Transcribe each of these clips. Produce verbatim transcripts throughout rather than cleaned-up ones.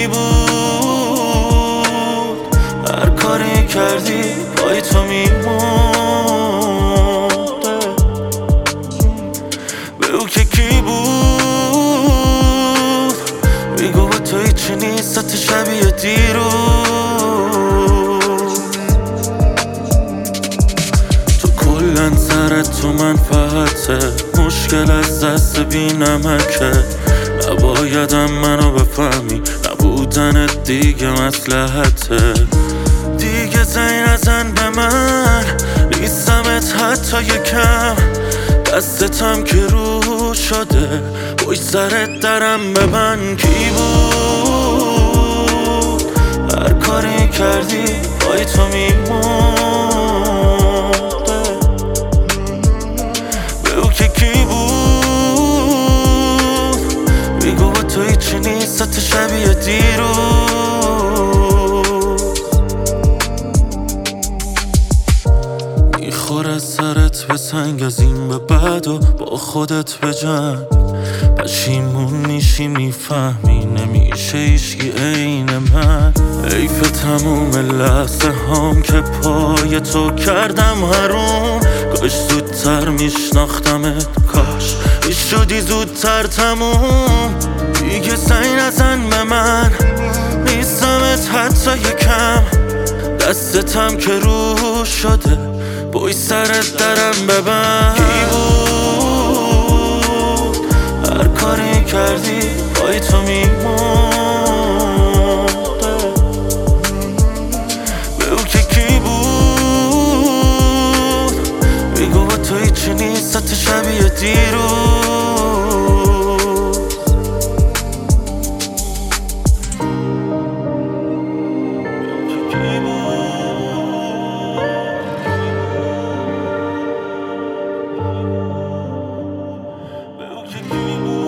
بود هر کاری کردی پای تو میمونده به او که کی بود میگو با تو هیچی نیست حتی شبیه دیروز تو کلن سرت تو منفعته مشکل از دست بی نمکه نبایدم منو بفهمی نبودنت دیگه مصلحته دیگه زنگ نزن به من نیستمت حتی یکم دستتم که رو شده پشت سرت درم ببند کی بود هر کاری کردی پای تو میمونده به او که کی بود میگو با تو هیچی نیست حتی شبیه دیروز میخوره سرت به سنگ از این به بعد و با خودت به جنگ پشیمون میشی میفهمی نمیشه ایشگی عین من حیف تموم لحظه هام که پای تو کردم حروم کاش زودتر میشناختمت کاش میشدی زودتر تموم دیگه سعی نزن به من نیستمت حتی یکم دستتم که رو شده بای سرت درم ببند کی بود هر کاری کردی پای تو میمونده به او که کی بود میگو با تو هیچی نیست حتی شبیه دیروز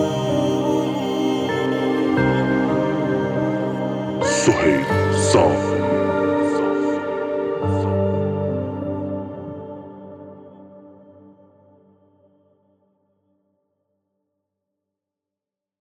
Sohail Sam